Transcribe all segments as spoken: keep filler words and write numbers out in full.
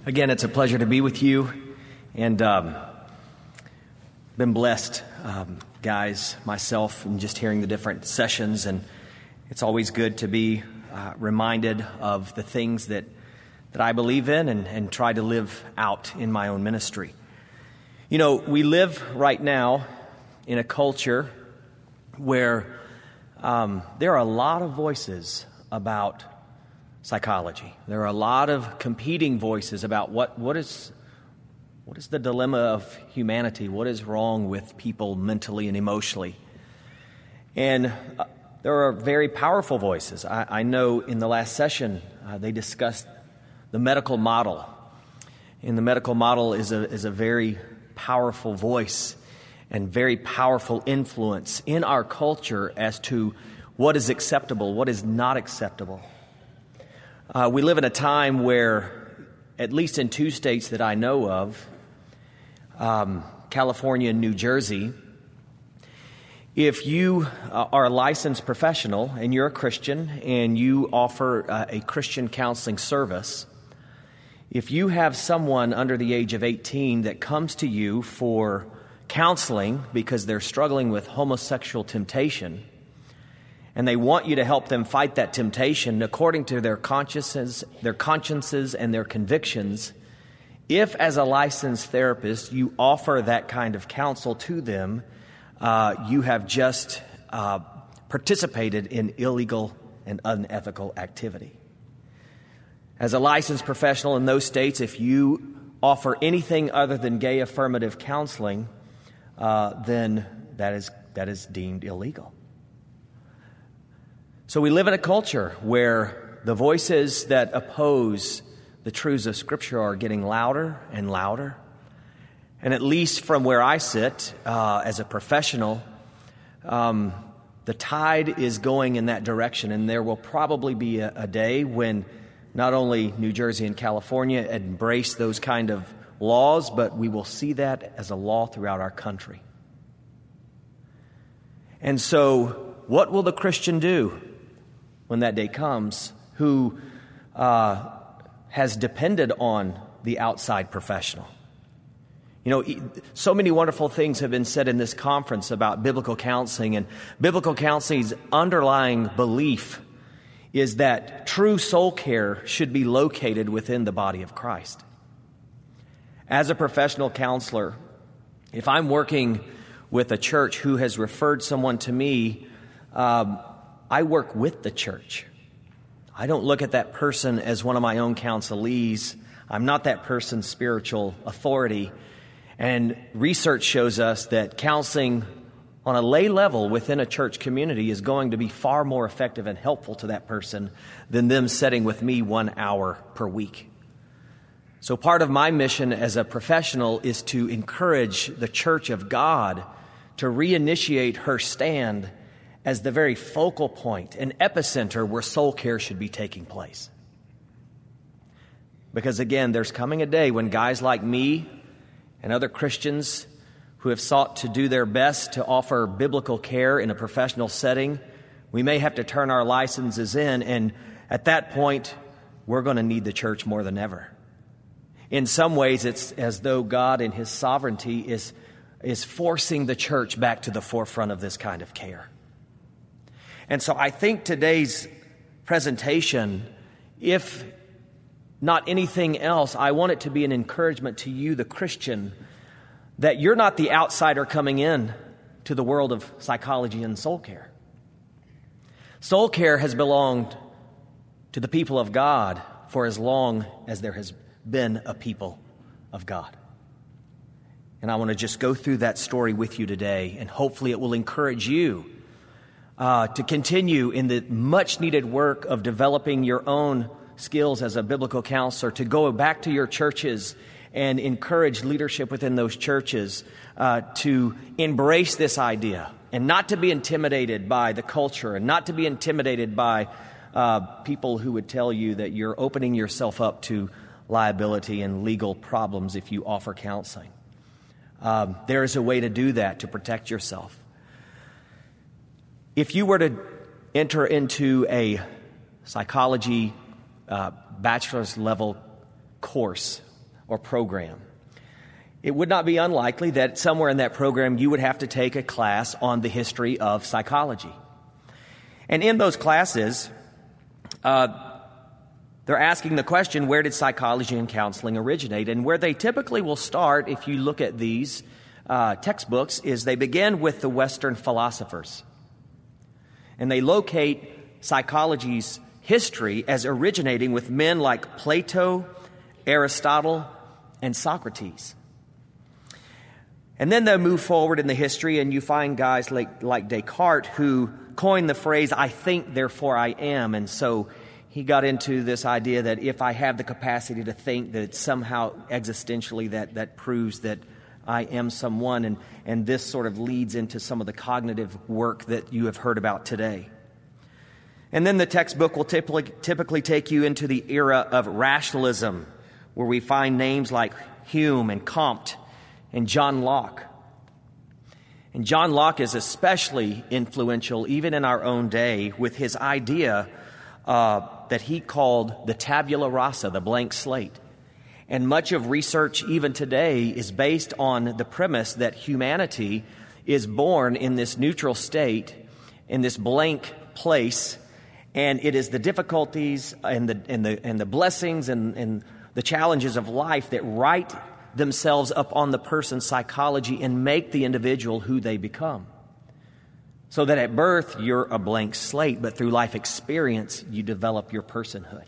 Again, it's a pleasure to be with you, and um, been blessed, um, guys, myself, and just hearing the different sessions, and it's always good to be uh, reminded of the things that, that I believe in and, and try to live out in my own ministry. You know, we live right now in a culture where um, there are a lot of voices about psychology. There are a lot of competing voices about what, what is what is the dilemma of humanity, what is wrong with people mentally and emotionally. And uh, there are very powerful voices. I, I know in the last session uh, they discussed the medical model. And the medical model is a is a very powerful voice and very powerful influence in our culture as to what is acceptable, what is not acceptable. Uh, we live in a time where, at least in two states that I know of, um, California and New Jersey, if you uh, are a licensed professional and you're a Christian and you offer uh, a Christian counseling service, if you have someone under the age of eighteen that comes to you for counseling because they're struggling with homosexual temptation, and they want you to help them fight that temptation according to their consciences, their consciences and their convictions, if as a licensed therapist you offer that kind of counsel to them, uh, you have just uh, participated in illegal and unethical activity. As a licensed professional in those states, if you offer anything other than gay affirmative counseling, uh, then that is that is deemed illegal. So we live in a culture where the voices that oppose the truths of Scripture are getting louder and louder. And at least from where I sit uh, as a professional, um, the tide is going in that direction. And there will probably be a, a day when not only New Jersey and California embrace those kind of laws, but we will see that as a law throughout our country. And so what will the Christian do when that day comes, who uh, has depended on the outside professional? You know, so many wonderful things have been said in this conference about biblical counseling, and biblical counseling's underlying belief is that true soul care should be located within the body of Christ. As a professional counselor, if I'm working with a church who has referred someone to me, um, I work with the church. I don't look at that person as one of my own counselees. I'm not that person's spiritual authority. And research shows us that counseling on a lay level within a church community is going to be far more effective and helpful to that person than them sitting with me one hour per week. So part of my mission as a professional is to encourage the church of God to reinitiate her stand as the very focal point, an epicenter where soul care should be taking place. Because again, there's coming a day when guys like me and other Christians who have sought to do their best to offer biblical care in a professional setting, we may have to turn our licenses in, and at that point, we're going to need the church more than ever. In some ways, it's as though God in His sovereignty is, is forcing the church back to the forefront of this kind of care. And so I think today's presentation, if not anything else, I want it to be an encouragement to you, the Christian, that you're not the outsider coming in to the world of psychology and soul care. Soul care has belonged to the people of God for as long as there has been a people of God. And I want to just go through that story with you today, and hopefully it will encourage you Uh, to continue in the much-needed work of developing your own skills as a biblical counselor, to go back to your churches and encourage leadership within those churches uh, to embrace this idea and not to be intimidated by the culture and not to be intimidated by uh, people who would tell you that you're opening yourself up to liability and legal problems if you offer counseling. Um, there is a way to do that to protect yourself. If you were to enter into a psychology uh, bachelor's level course or program. It would not be unlikely that somewhere in that program you would have to take a class on the history of psychology. And in those classes, uh, they're asking the question, where did psychology and counseling originate? And where they typically will start, if you look at these uh, textbooks, is they begin with the Western philosophers. And they locate psychology's history as originating with men like Plato, Aristotle, and Socrates. And then they move forward in the history, and you find guys like, like Descartes, who coined the phrase, I think, therefore I am. And so he got into this idea that if I have the capacity to think, that somehow existentially that, that proves that I am someone. And, and this sort of leads into some of the cognitive work that you have heard about today. And then the textbook will typically, typically take you into the era of rationalism, where we find names like Hume and Comte and John Locke. And John Locke is especially influential even in our own day with his idea uh, that he called the tabula rasa, the blank slate. And much of research even today is based on the premise that humanity is born in this neutral state, in this blank place, and it is the difficulties and the and the and the blessings and, and the challenges of life that write themselves up on the person's psychology and make the individual who they become. So that at birth, you're a blank slate, but through life experience, you develop your personhood.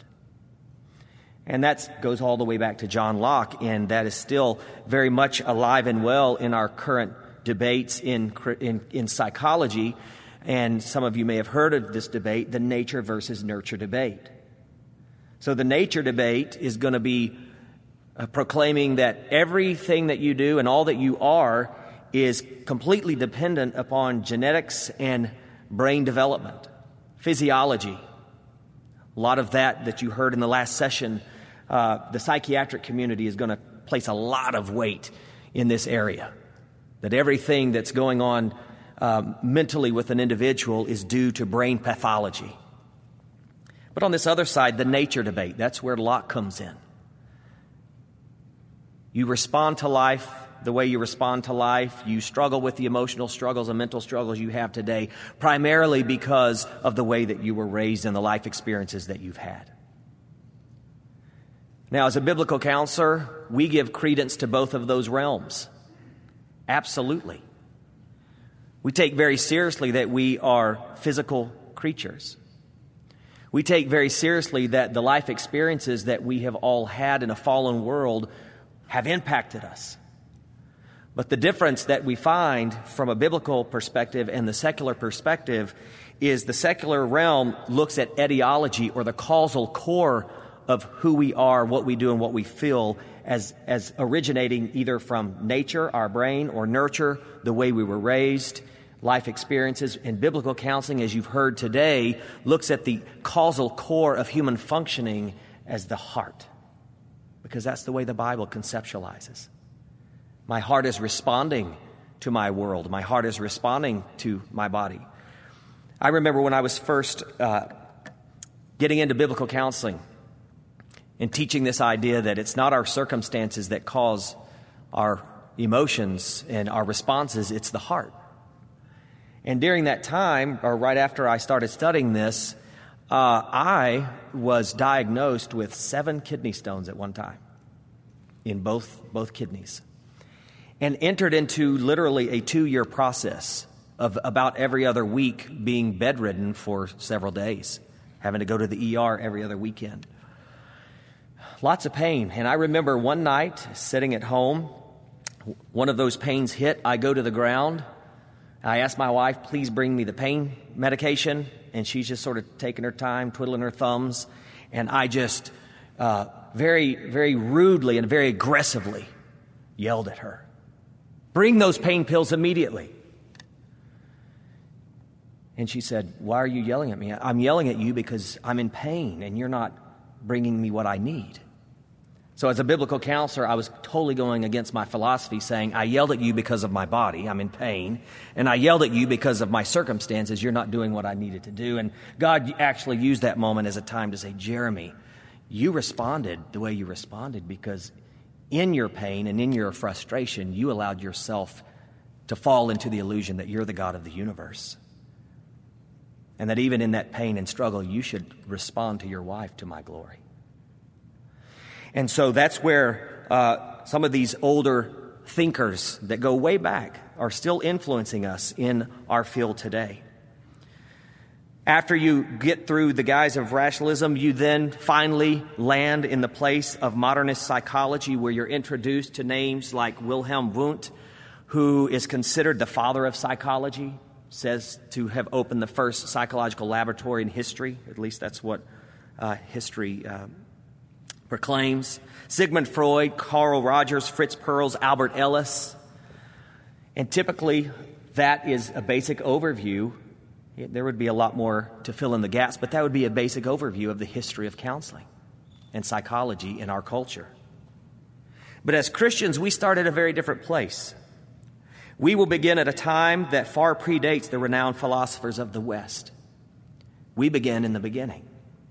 And that goes all the way back to John Locke, and that is still very much alive and well in our current debates in, in, in psychology. And some of you may have heard of this debate, the nature versus nurture debate. So the nature debate is going to be uh, proclaiming that everything that you do and all that you are is completely dependent upon genetics and brain development, physiology. A lot of that that you heard in the last session, uh, the psychiatric community is going to place a lot of weight in this area, that everything that's going on um, mentally with an individual is due to brain pathology. But on this other side, the nature debate, that's where Locke comes in. You respond to life the way you respond to life. You struggle with the emotional struggles and mental struggles you have today, primarily because of the way that you were raised and the life experiences that you've had. Now, as a biblical counselor, we give credence to both of those realms. Absolutely. We take very seriously that we are physical creatures. We take very seriously that the life experiences that we have all had in a fallen world have impacted us. But the difference that we find from a biblical perspective and the secular perspective is the secular realm looks at etiology, or the causal core of who we are, what we do, and what we feel as, as originating either from nature, our brain, or nurture, the way we were raised, life experiences. And biblical counseling, as you've heard today, looks at the causal core of human functioning as the heart, because that's the way the Bible conceptualizes. My heart is responding to my world. My heart is responding to my body. I remember when I was first uh, getting into biblical counseling and teaching this idea that it's not our circumstances that cause our emotions and our responses, it's the heart. And during that time, or right after I started studying this, uh, I was diagnosed with seven kidney stones at one time in both both kidneys, and entered into literally a two-year process of about every other week being bedridden for several days, having to go to the E R every other weekend. Lots of pain. And I remember one night sitting at home, one of those pains hit, I go to the ground. I asked my wife, please bring me the pain medication, and she's just sort of taking her time, twiddling her thumbs, and I just uh, very, very rudely and very aggressively yelled at her, bring those pain pills immediately. And she said, why are you yelling at me? I'm yelling at you because I'm in pain and you're not bringing me what I need. So as a biblical counselor, I was totally going against my philosophy, saying, I yelled at you because of my body, I'm in pain, and I yelled at you because of my circumstances, you're not doing what I needed to do. And God actually used that moment as a time to say, Jeremy, you responded the way you responded because in your pain and in your frustration, you allowed yourself to fall into the illusion that you're the God of the universe. And that even in that pain and struggle, you should respond to your wife to my glory. And so that's where uh, some of these older thinkers that go way back are still influencing us in our field today. After you get through the guise of rationalism, you then finally land in the place of modernist psychology, where you're introduced to names like Wilhelm Wundt, who is considered the father of psychology, says to have opened the first psychological laboratory in history. At least that's what uh, history uh, proclaims. Sigmund Freud, Carl Rogers, Fritz Perls, Albert Ellis. And typically, that is a basic overview. There would be a lot more to fill in the gaps, but that would be a basic overview of the history of counseling and psychology in our culture. But as Christians, we start at a very different place. We will begin at a time that far predates the renowned philosophers of the West. We begin in the beginning.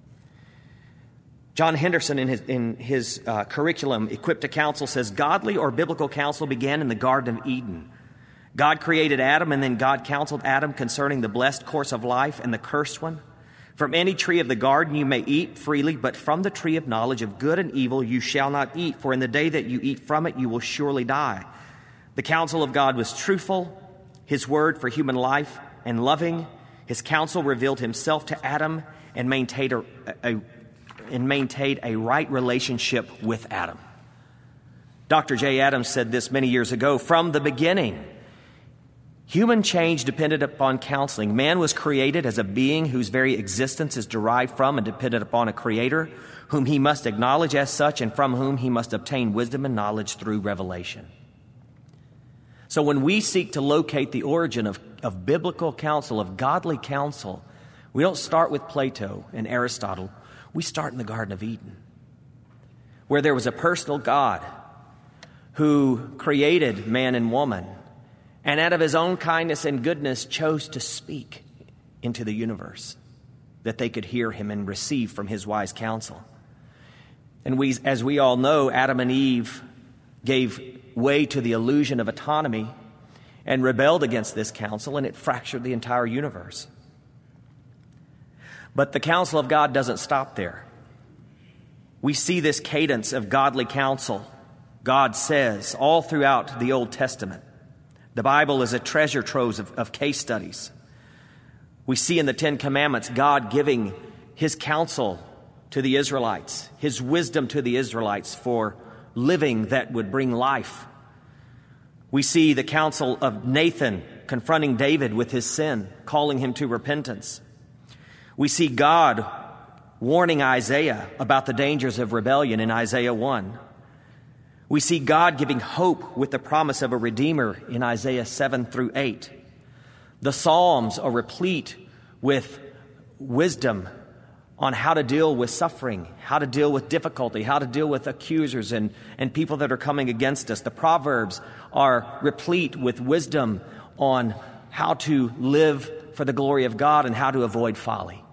John Henderson, in his, in his uh, curriculum, Equipped to Counsel, says, godly or biblical counsel began in the Garden of Eden. God created Adam, and then God counseled Adam concerning the blessed course of life and the cursed one. From any tree of the garden you may eat freely, but from the tree of knowledge of good and evil you shall not eat, for in the day that you eat from it you will surely die. The counsel of God was truthful, his word for human life, and loving. His counsel revealed himself to Adam and maintained a, a, and maintained a right relationship with Adam. Doctor J. Adams said this many years ago, from the beginning, human change depended upon counseling. Man was created as a being whose very existence is derived from and dependent upon a creator, whom he must acknowledge as such and from whom he must obtain wisdom and knowledge through revelation. So when we seek to locate the origin of, of biblical counsel, of godly counsel, we don't start with Plato and Aristotle. We start in the Garden of Eden, where there was a personal God who created man and woman, and out of his own kindness and goodness chose to speak into the universe, that they could hear him and receive from his wise counsel. And we, as we all know, Adam and Eve gave way to the illusion of autonomy and rebelled against this counsel, and it fractured the entire universe. But the counsel of God doesn't stop there. We see this cadence of godly counsel, God says, all throughout the Old Testament. The Bible is a treasure trove of, of case studies. We see in the Ten Commandments God giving his counsel to the Israelites, his wisdom to the Israelites for living that would bring life. We see the counsel of Nathan confronting David with his sin, calling him to repentance. We see God warning Isaiah about the dangers of rebellion in Isaiah one. We see God giving hope with the promise of a Redeemer in Isaiah seven through eight. The Psalms are replete with wisdom on how to deal with suffering, how to deal with difficulty, how to deal with accusers and, and people that are coming against us. The Proverbs are replete with wisdom on how to live for the glory of God and how to avoid folly.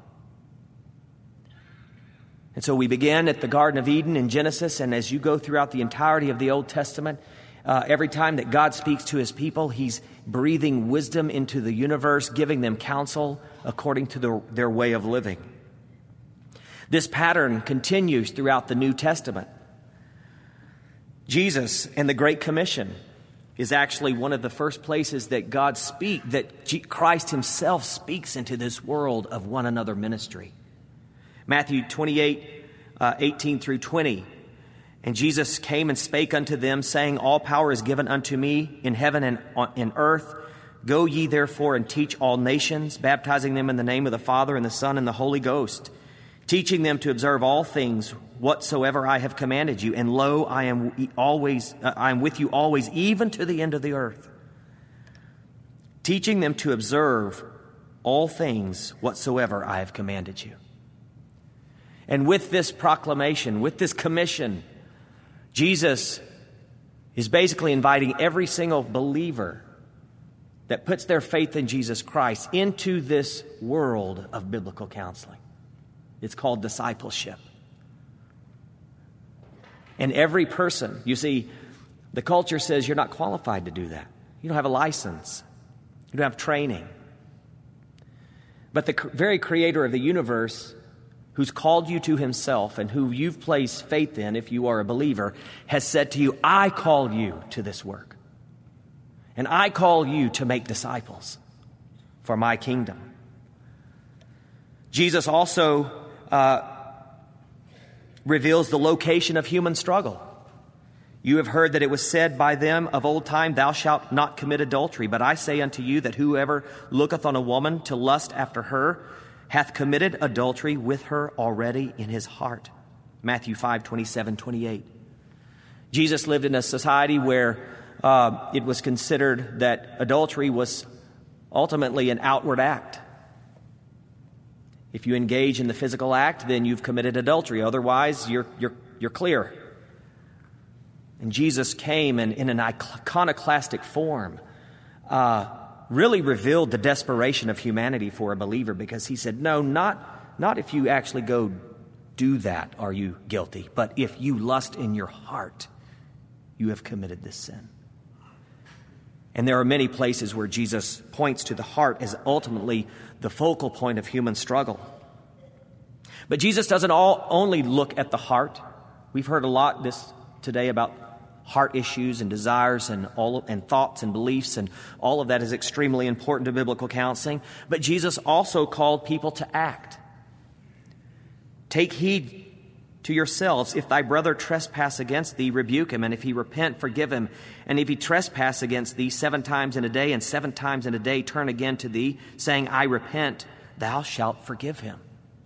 And so we begin at the Garden of Eden in Genesis, and as you go throughout the entirety of the Old Testament, uh, every time that God speaks to his people, he's breathing wisdom into the universe, giving them counsel according to the, their way of living. This pattern continues throughout the New Testament. Jesus and the Great Commission is actually one of the first places that God speak, that G- Christ himself speaks into this world of one another ministry. Matthew twenty-eight, uh, eighteen through twenty. And Jesus came and spake unto them, saying, all power is given unto me in heaven and on, in earth. Go ye therefore and teach all nations, baptizing them in the name of the Father and the Son and the Holy Ghost, teaching them to observe all things whatsoever I have commanded you. And lo, I am always, uh, I am with you always, even to the end of the earth. Teaching them to observe all things whatsoever I have commanded you. And with this proclamation, with this commission, Jesus is basically inviting every single believer that puts their faith in Jesus Christ into this world of biblical counseling. It's called discipleship. And every person, you see, the culture says you're not qualified to do that. You don't have a license. You don't have training. But the very creator of the universe, who's called you to himself and who you've placed faith in if you are a believer, has said to you, I call you to this work. And I call you to make disciples for my kingdom. Jesus also uh, reveals the location of human struggle. You have heard that it was said by them of old time, thou shalt not commit adultery. But I say unto you that whoever looketh on a woman to lust after her hath committed adultery with her already in his heart. Matthew five, twenty-seven, twenty-eight. Jesus lived in a society where uh, it was considered that adultery was ultimately an outward act. If you engage in the physical act, then you've committed adultery. Otherwise, you're, you're, you're clear. And Jesus came and in an iconoclastic form uh, really revealed the desperation of humanity for a believer, because he said, no, not, not if you actually go do that are you guilty, but if you lust in your heart, you have committed this sin. And there are many places where Jesus points to the heart as ultimately the focal point of human struggle. But Jesus doesn't all, only look at the heart. We've heard a lot this today about heart issues and desires and all and thoughts and beliefs, and all of that is extremely important to biblical counseling. But Jesus also called people to act. Take heed to yourselves. If thy brother trespass against thee, rebuke him, and if he repent, forgive him. And if he trespass against thee seven times in a day, and seven times in a day turn again to thee, saying, I repent, thou shalt forgive him.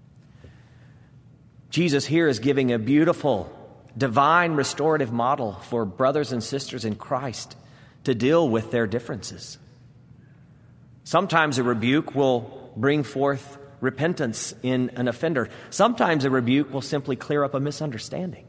Jesus here is giving a beautiful, divine restorative model for brothers and sisters in Christ to deal with their differences. Sometimes a rebuke will bring forth repentance in an offender. Sometimes a rebuke will simply clear up a misunderstanding.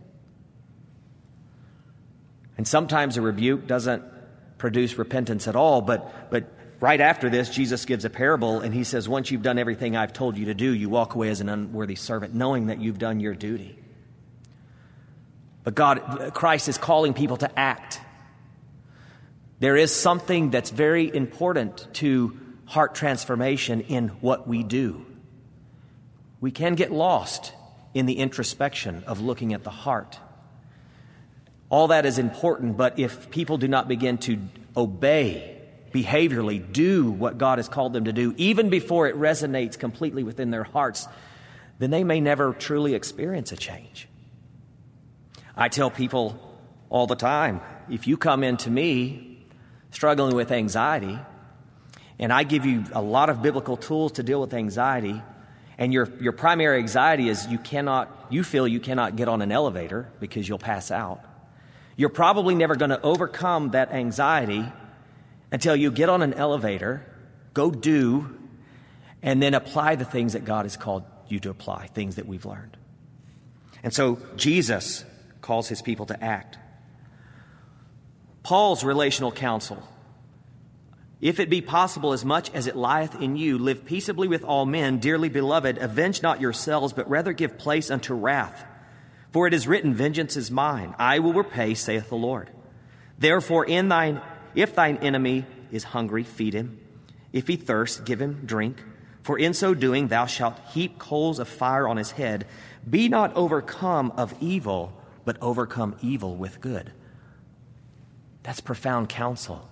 And sometimes a rebuke doesn't produce repentance at all, but, but right after this, Jesus gives a parable, and he says, once you've done everything I've told you to do, you walk away as an unworthy servant, knowing that you've done your duty. But God, Christ is calling people to act. There is something that's very important to heart transformation in what we do. We can get lost in the introspection of looking at the heart. All that is important, but if people do not begin to obey, behaviorally do what God has called them to do, even before it resonates completely within their hearts, then they may never truly experience a change. I tell people all the time, if you come into me struggling with anxiety, and I give you a lot of biblical tools to deal with anxiety, and your your primary anxiety is you cannot, you feel you cannot get on an elevator because you'll pass out, you're probably never going to overcome that anxiety until you get on an elevator, go do, and then apply the things that God has called you to apply, things that we've learned. And so Jesus calls his people to act. Paul's relational counsel: if it be possible, as much as it lieth in you, live peaceably with all men. Dearly beloved, avenge not yourselves, but rather give place unto wrath. For it is written, vengeance is mine, I will repay, saith the Lord. Therefore, in thine, if thine enemy is hungry, feed him. If he thirst, give him drink. For in so doing thou shalt heap coals of fire on his head. Be not overcome of evil, but overcome evil with good. That's profound counsel.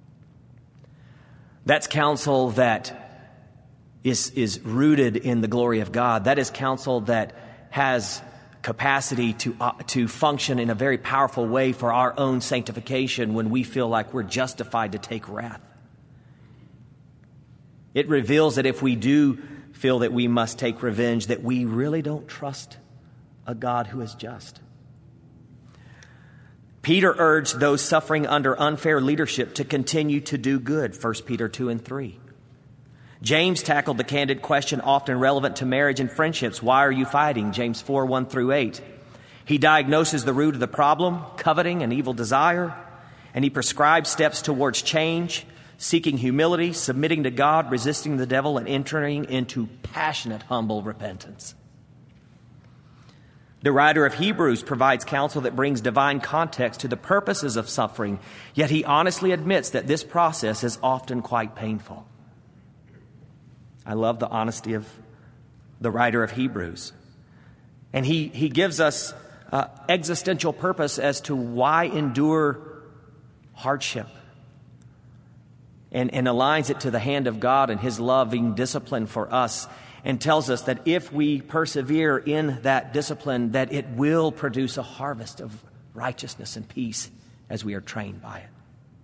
That's counsel that is, is rooted in the glory of God. That is counsel that has capacity to, uh, to function in a very powerful way for our own sanctification when we feel like we're justified to take wrath. It reveals that if we do feel that we must take revenge, that we really don't trust a God who is just. Peter urged those suffering under unfair leadership to continue to do good, First Peter two and three. James tackled the candid question often relevant to marriage and friendships: why are you fighting? James four, one through eight. He diagnoses the root of the problem, coveting and evil desire, and he prescribes steps towards change, seeking humility, submitting to God, resisting the devil, and entering into passionate, humble repentance. The writer of Hebrews provides counsel that brings divine context to the purposes of suffering, yet he honestly admits that this process is often quite painful. I love the honesty of the writer of Hebrews. And he, he gives us uh, existential purpose as to why endure hardship. And, and aligns it to the hand of God and his loving discipline for us, and tells us that if we persevere in that discipline, that it will produce a harvest of righteousness and peace as we are trained by it.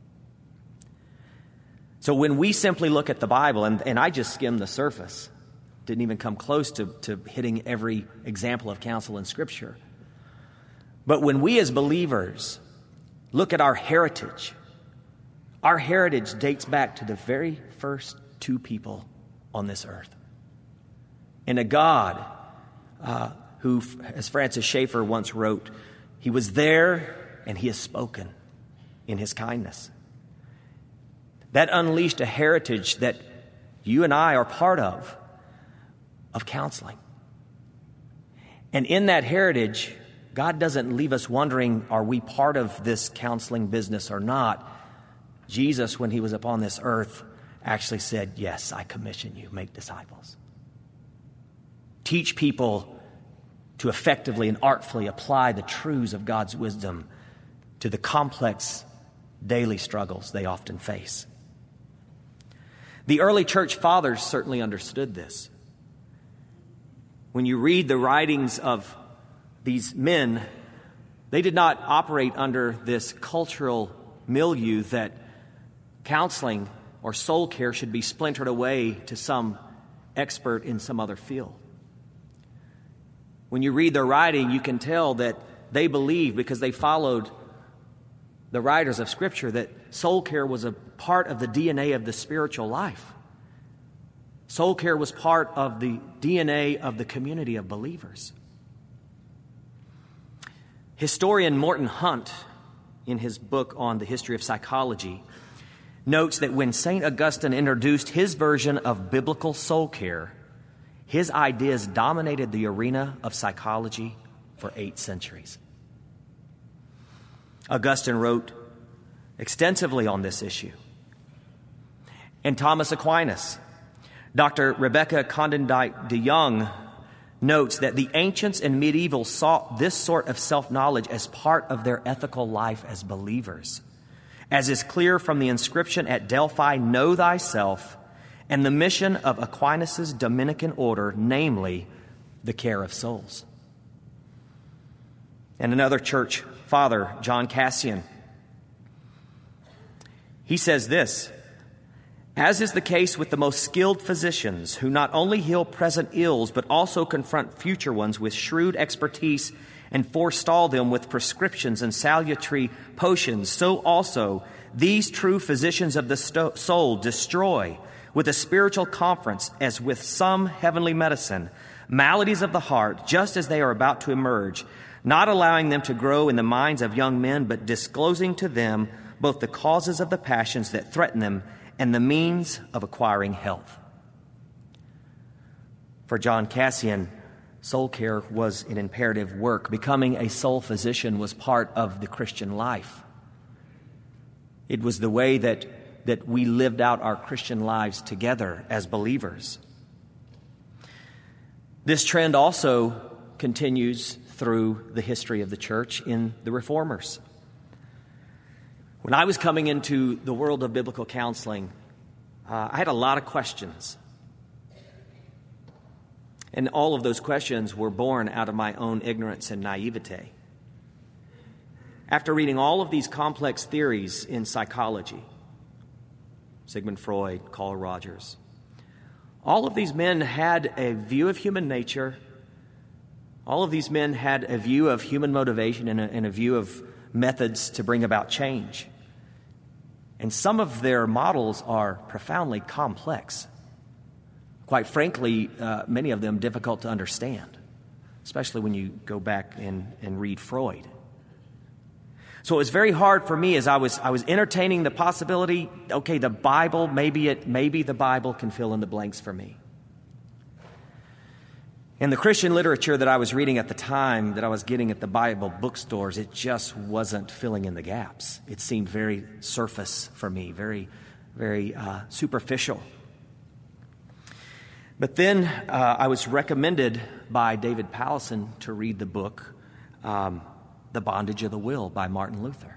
So when we simply look at the Bible, and, and I just skimmed the surface, didn't even come close to, to hitting every example of counsel in Scripture. But when we as believers look at our heritage, our heritage dates back to the very first two people on this earth. And a God uh, who, as Francis Schaeffer once wrote, he was there and he has spoken in his kindness. That unleashed a heritage that you and I are part of, of counseling. And in that heritage, God doesn't leave us wondering, are we part of this counseling business or not? Jesus, when he was upon this earth, actually said, yes, I commission you, make disciples. Teach people to effectively and artfully apply the truths of God's wisdom to the complex daily struggles they often face. The early church fathers certainly understood this. When you read the writings of these men, they did not operate under this cultural milieu that counseling or soul care should be splintered away to some expert in some other field. When you read their writing, you can tell that they believed, because they followed the writers of Scripture, that soul care was a part of the D N A of the spiritual life. Soul care was part of the D N A of the community of believers. Historian Morton Hunt, in his book on the history of psychology, notes that when Saint Augustine introduced his version of biblical soul care, his ideas dominated the arena of psychology for eight centuries. Augustine wrote extensively on this issue. And Thomas Aquinas, Doctor Rebecca Condendite de Jong, notes that the ancients and medieval saw this sort of self-knowledge as part of their ethical life as believers. As is clear from the inscription at Delphi, know thyself, and the mission of Aquinas' Dominican order, namely the care of souls. And another church father, John Cassian, he says this: as is the case with the most skilled physicians, who not only heal present ills, but also confront future ones with shrewd expertise and forestall them with prescriptions and salutary potions, so also these true physicians of the sto- soul destroy, with a spiritual conference, as with some heavenly medicine, maladies of the heart, just as they are about to emerge, not allowing them to grow in the minds of young men, but disclosing to them both the causes of the passions that threaten them and the means of acquiring health. For John Cassian, soul care was an imperative work. Becoming a soul physician was part of the Christian life. It was the way that that we lived out our Christian lives together as believers. This trend also continues through the history of the church in the Reformers. When I was coming into the world of biblical counseling, uh, I had a lot of questions. And all of those questions were born out of my own ignorance and naivete. After reading all of these complex theories in psychology, Sigmund Freud, Carl Rogers, all of these men had a view of human nature. All of these men had a view of human motivation and a, and a view of methods to bring about change. And some of their models are profoundly complex. Quite frankly, uh, many of them difficult to understand, especially when you go back and, and read Freud. So it was very hard for me as I was I was entertaining the possibility, okay, the Bible, maybe it maybe the Bible can fill in the blanks for me. And the Christian literature that I was reading at the time, that I was getting at the Bible bookstores, it just wasn't filling in the gaps. It seemed very surface for me, very, very uh, superficial. But then uh, I was recommended by David Powlison to read the book, um, The Bondage of the Will by Martin Luther.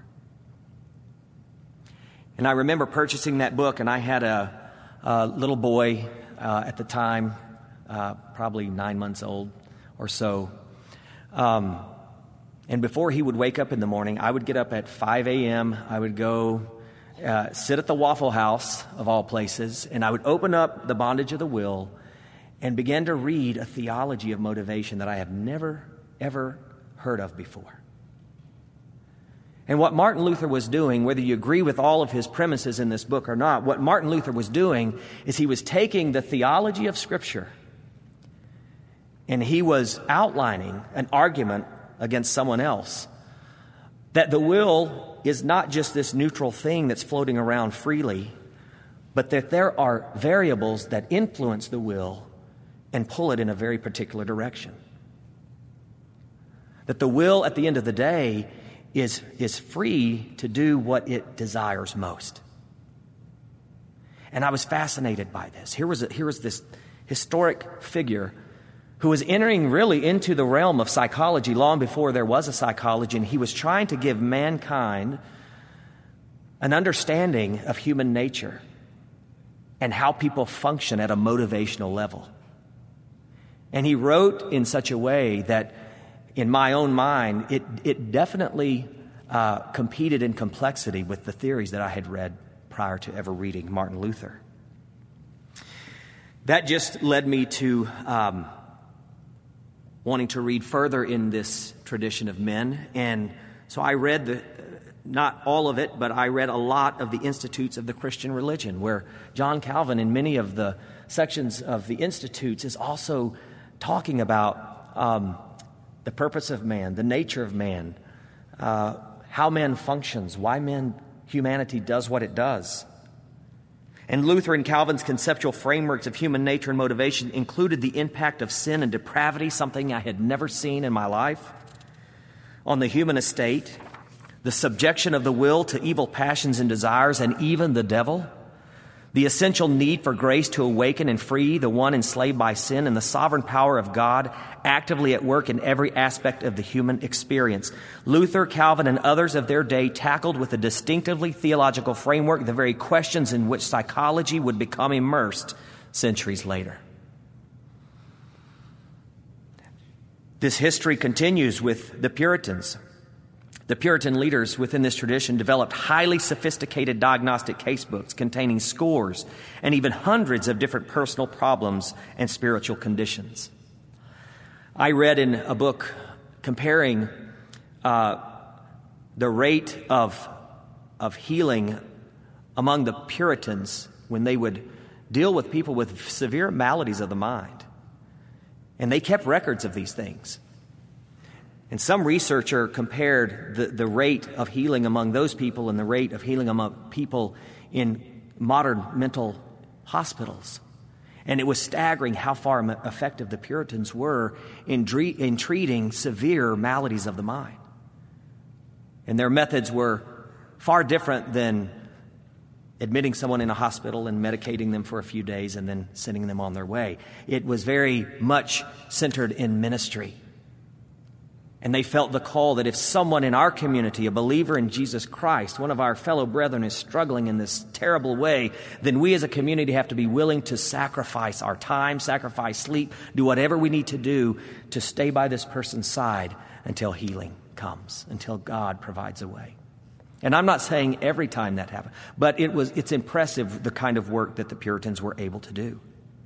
And I remember purchasing that book, and I had a, a little boy uh, at the time, uh, probably nine months old or so. Um, and before he would wake up in the morning, I would get up at five a.m. I would go uh, sit at the Waffle House, of all places, and I would open up The Bondage of the Will and begin to read a theology of motivation that I have never, ever heard of before. And what Martin Luther was doing, whether you agree with all of his premises in this book or not, what Martin Luther was doing is he was taking the theology of Scripture and he was outlining an argument against someone else that the will is not just this neutral thing that's floating around freely, but that there are variables that influence the will and pull it in a very particular direction. That the will, at the end of the day, is, is free to do what it desires most. And I was fascinated by this. Here was, a, here was this historic figure who was entering really into the realm of psychology long before there was a psychology, and he was trying to give mankind an understanding of human nature and how people function at a motivational level. And he wrote in such a way that, in my own mind, it, it definitely uh, competed in complexity with the theories that I had read prior to ever reading Martin Luther. That just led me to um, wanting to read further in this tradition of men. And so I read, the, not all of it, but I read a lot of the Institutes of the Christian Religion, where John Calvin, in many of the sections of the Institutes, is also talking about um, the purpose of man, the nature of man, uh, how man functions, why man, humanity does what it does. And Luther and Calvin's conceptual frameworks of human nature and motivation included the impact of sin and depravity, something I had never seen in my life, on the human estate, the subjection of the will to evil passions and desires, and even the devil, the essential need for grace to awaken and free the one enslaved by sin, and the sovereign power of God actively at work in every aspect of the human experience. Luther, Calvin, and others of their day tackled with a distinctively theological framework the very questions in which psychology would become immersed centuries later. This history continues with the Puritans. The Puritan leaders within this tradition developed highly sophisticated diagnostic case books containing scores and even hundreds of different personal problems and spiritual conditions. I read in a book comparing uh, the rate of, of healing among the Puritans when they would deal with people with severe maladies of the mind. And they kept records of these things. And some researcher compared the, the rate of healing among those people and the rate of healing among people in modern mental hospitals. And it was staggering how far effective the Puritans were in, dre- in treating severe maladies of the mind. And their methods were far different than admitting someone in a hospital and medicating them for a few days and then sending them on their way. It was very much centered in ministry. And they felt the call that if someone in our community, a believer in Jesus Christ, one of our fellow brethren is struggling in this terrible way, then we as a community have to be willing to sacrifice our time, sacrifice sleep, do whatever we need to do to stay by this person's side until healing comes, until God provides a way. And I'm not saying every time that happened, but it was it's impressive the kind of work that the Puritans were able to do.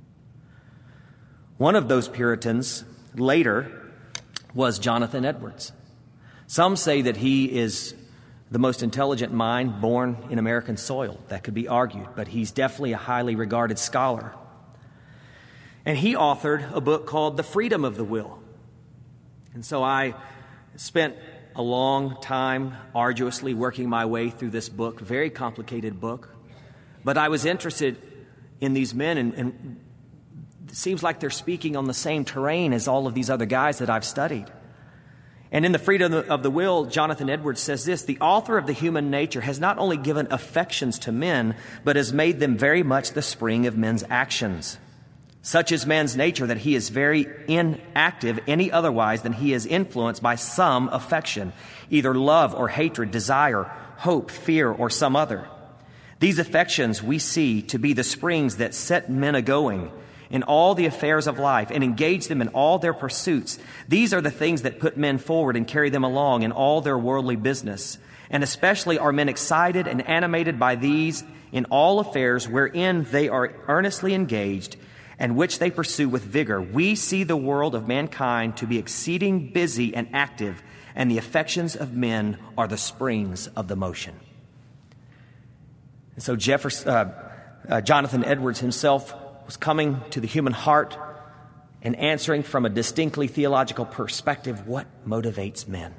One of those Puritans later was Jonathan Edwards. Some say that he is the most intelligent mind born in American soil. That could be argued, but he's definitely a highly regarded scholar. And he authored a book called The Freedom of the Will. And so I spent a long time arduously working my way through this book, very complicated book. But I was interested in these men and, and it seems like they're speaking on the same terrain as all of these other guys that I've studied. And in The Freedom of the Will, Jonathan Edwards says this: the author of the human nature has not only given affections to men, but has made them very much the spring of men's actions. Such is man's nature that he is very inactive any otherwise than he is influenced by some affection, either love or hatred, desire, hope, fear, or some other. These affections we see to be the springs that set men a-going in all the affairs of life and engage them in all their pursuits. These are the things that put men forward and carry them along in all their worldly business. And especially are men excited and animated by these in all affairs wherein they are earnestly engaged and which they pursue with vigor. We see the world of mankind to be exceeding busy and active, and the affections of men are the springs of the motion. And so Jefferson, uh, uh, Jonathan Edwards himself was coming to the human heart and answering from a distinctly theological perspective what motivates men.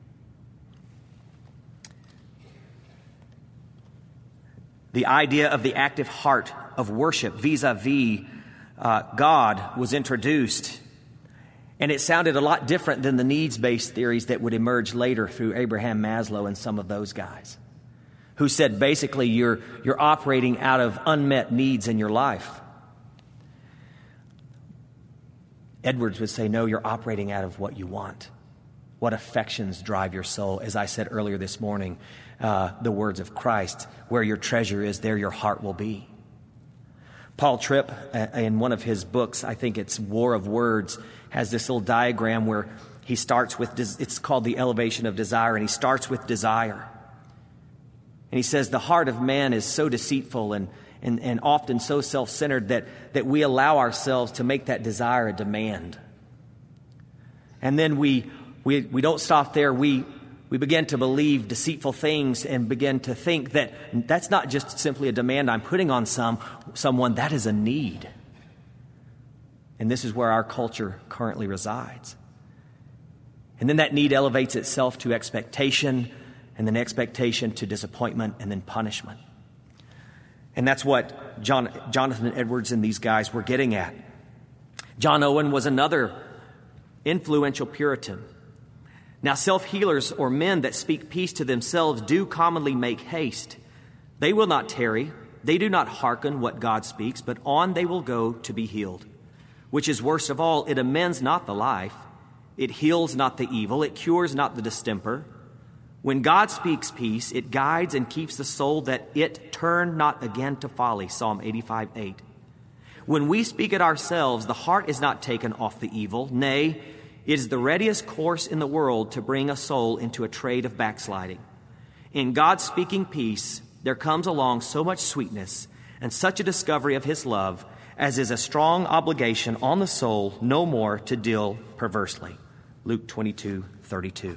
The idea of the active heart of worship vis-a-vis uh, God was introduced, and it sounded a lot different than the needs-based theories that would emerge later through Abraham Maslow and some of those guys, who said basically you're, you're operating out of unmet needs in your life. Edwards would say, no, you're operating out of what you want. What affections drive your soul? As I said earlier this morning, uh, the words of Christ, where your treasure is, there your heart will be. Paul Tripp, uh, in one of his books, I think it's War of Words, has this little diagram where he starts with, des- it's called the elevation of desire, and he starts with desire. And he says the heart of man is so deceitful and And, and often so self-centered that, that we allow ourselves to make that desire a demand. And then we we, we don't stop there. We, we begin to believe deceitful things and begin to think that that's not just simply a demand I'm putting on some someone, that is a need. And this is where our culture currently resides. And then that need elevates itself to expectation, and then expectation to disappointment, and then punishment. And that's what John, Jonathan Edwards and these guys were getting at. John Owen was another influential Puritan. Now, self-healers or men that speak peace to themselves do commonly make haste. They will not tarry. They do not hearken what God speaks, but on they will go to be healed. Which is worst of all, it amends not the life. It heals not the evil. It cures not the distemper. When God speaks peace, it guides and keeps the soul that it turn not again to folly. Psalm eighty-five eight. When we speak it ourselves, the heart is not taken off the evil. Nay, it is the readiest course in the world to bring a soul into a trade of backsliding. In God speaking peace, there comes along so much sweetness and such a discovery of his love as is a strong obligation on the soul no more to deal perversely. Luke twenty-two thirty-two.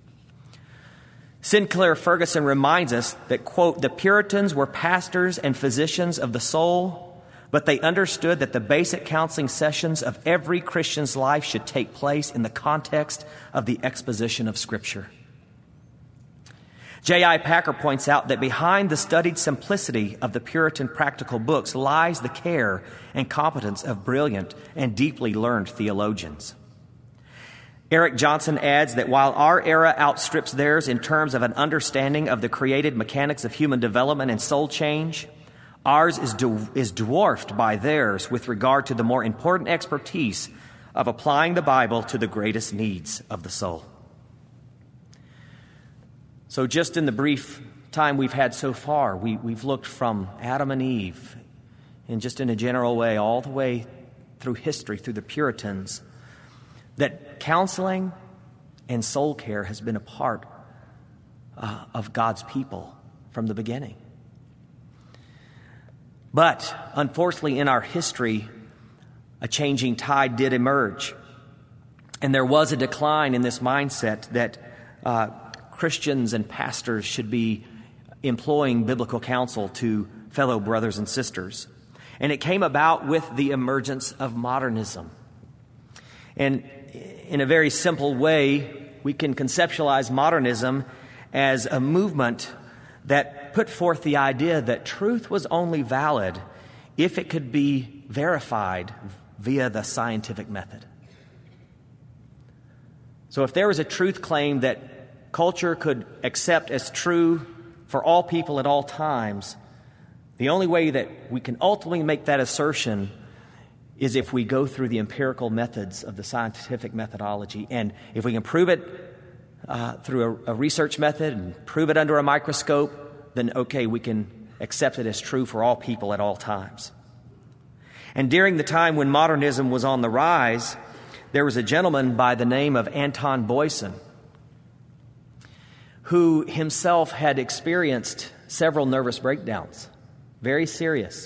Sinclair Ferguson reminds us that, quote, the Puritans were pastors and physicians of the soul, but they understood that the basic counseling sessions of every Christian's life should take place in the context of the exposition of Scripture. J I Packer points out that behind the studied simplicity of the Puritan practical books lies the care and competence of brilliant and deeply learned theologians. Eric Johnson adds that while our era outstrips theirs in terms of an understanding of the created mechanics of human development and soul change, ours is, du- is dwarfed by theirs with regard to the more important expertise of applying the Bible to the greatest needs of the soul. So just in the brief time we've had so far, we, we've looked from Adam and Eve, and just in a general way, all the way through history, through the Puritans, that counseling and soul care has been a part uh, of God's people from the beginning. But unfortunately, in our history, a changing tide did emerge. And there was a decline in this mindset that uh, Christians and pastors should be employing biblical counsel to fellow brothers and sisters. And it came about with the emergence of modernism. And in a very simple way, we can conceptualize modernism as a movement that put forth the idea that truth was only valid if it could be verified via the scientific method. So if there was a truth claim that culture could accept as true for all people at all times, the only way that we can ultimately make that assertion is if we go through the empirical methods of the scientific methodology. And if we can prove it uh, through a, a research method and prove it under a microscope, then okay, we can accept it as true for all people at all times. And during the time when modernism was on the rise, there was a gentleman by the name of Anton Boyson who himself had experienced several nervous breakdowns, very serious.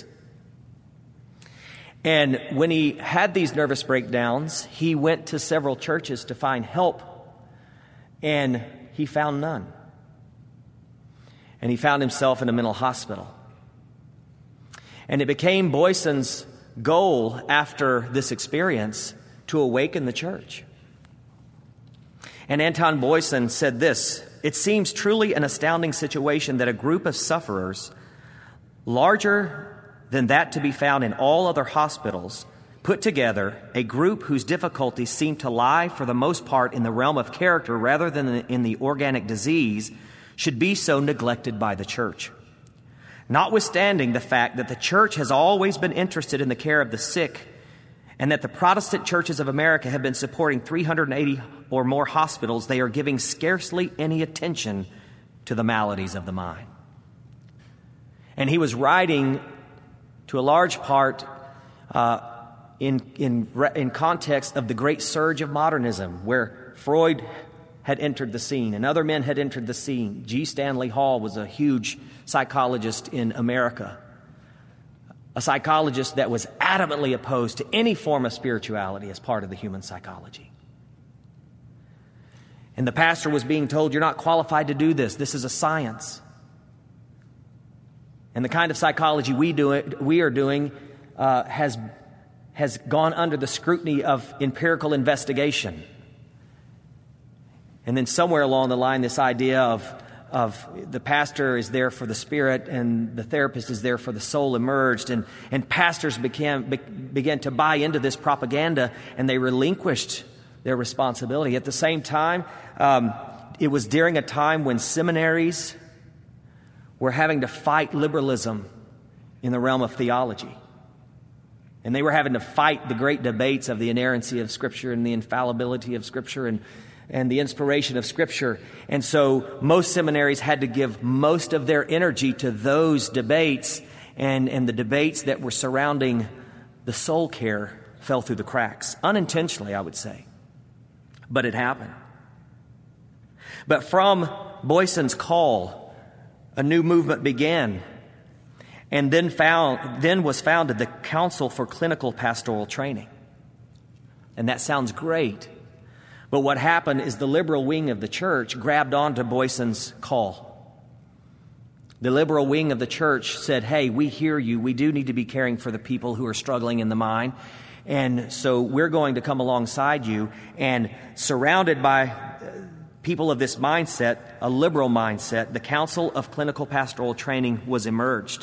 And when he had these nervous breakdowns, he went to several churches to find help, and he found none. And he found himself in a mental hospital. And it became Boyson's goal after this experience to awaken the church. And Anton Boyson said this: "It seems truly an astounding situation that a group of sufferers, larger than that to be found in all other hospitals, put together, a group whose difficulties seem to lie for the most part in the realm of character rather than in the organic disease, should be so neglected by the church. Notwithstanding the fact that the church has always been interested in the care of the sick, and that the Protestant churches of America have been supporting three hundred eighty or more hospitals, they are giving scarcely any attention to the maladies of the mind." And he was writing to a large part uh, in, in, in context of the great surge of modernism, where Freud had entered the scene and other men had entered the scene. G. Stanley Hall was a huge psychologist in America, a psychologist that was adamantly opposed to any form of spirituality as part of the human psychology. And the pastor was being told, "You're not qualified to do this. This is a science." And the kind of psychology we do we are doing uh, has has gone under the scrutiny of empirical investigation. And then somewhere along the line, this idea of of the pastor is there for the spirit and the therapist is there for the soul emerged, and and pastors began be, began to buy into this propaganda, and they relinquished their responsibility. At the same time, um, it was during a time when seminaries were having to fight liberalism in the realm of theology. And they were having to fight the great debates of the inerrancy of Scripture and the infallibility of Scripture and, and the inspiration of Scripture. And so most seminaries had to give most of their energy to those debates, and, and the debates that were surrounding the soul care fell through the cracks. Unintentionally, I would say. But it happened. But from Boyson's call, a new movement began, and then found then was founded the Council for Clinical Pastoral Training. And that sounds great, but what happened is the liberal wing of the church grabbed onto Boyson's call. The liberal wing of the church said, "Hey, we hear you. We do need to be caring for the people who are struggling in the mind, and so we're going to come alongside you." And surrounded by people of this mindset, a liberal mindset, the Council of Clinical Pastoral Training was emerged.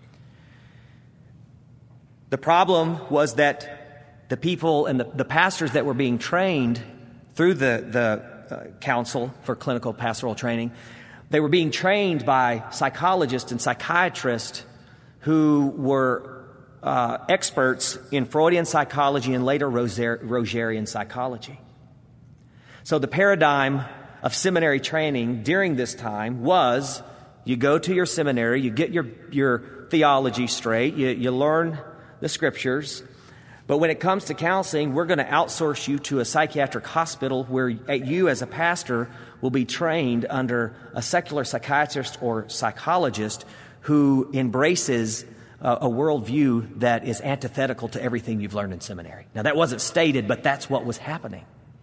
The problem was that the people and the, the pastors that were being trained through the, the uh, Council for Clinical Pastoral Training, they were being trained by psychologists and psychiatrists who were uh, experts in Freudian psychology and later Roser- Rogerian psychology. So the paradigm of seminary training during this time was you go to your seminary, you get your, your theology straight, you, you learn the Scriptures, but when it comes to counseling, we're going to outsource you to a psychiatric hospital where you as a pastor will be trained under a secular psychiatrist or psychologist who embraces a, a worldview that is antithetical to everything you've learned in seminary. Now, that wasn't stated, but that's what was happening.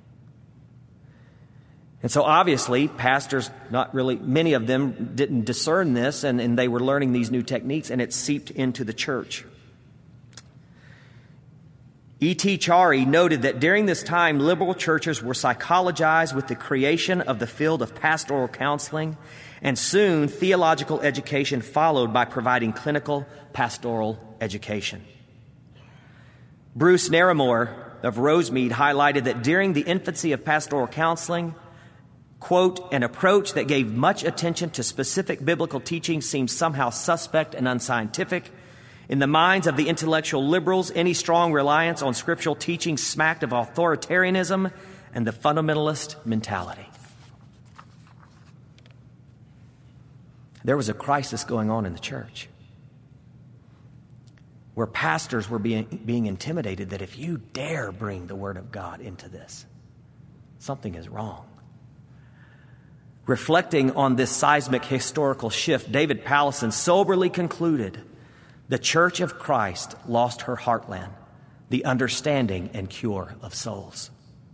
And so obviously, pastors, not really, many of them didn't discern this, and, and they were learning these new techniques, and it seeped into the church. E T Chari noted that during this time, liberal churches were psychologized with the creation of the field of pastoral counseling, and soon theological education followed by providing clinical pastoral education. Bruce Narramore of Rosemead highlighted that during the infancy of pastoral counseling, quote, an approach that gave much attention to specific biblical teaching seemed somehow suspect and unscientific. In the minds of the intellectual liberals, any strong reliance on scriptural teaching smacked of authoritarianism and the fundamentalist mentality. There was a crisis going on in the church where pastors were being, being intimidated that if you dare bring the Word of God into this, something is wrong. Reflecting on this seismic historical shift, David Powlison soberly concluded the Church of Christ lost her heartland, the understanding and cure of souls.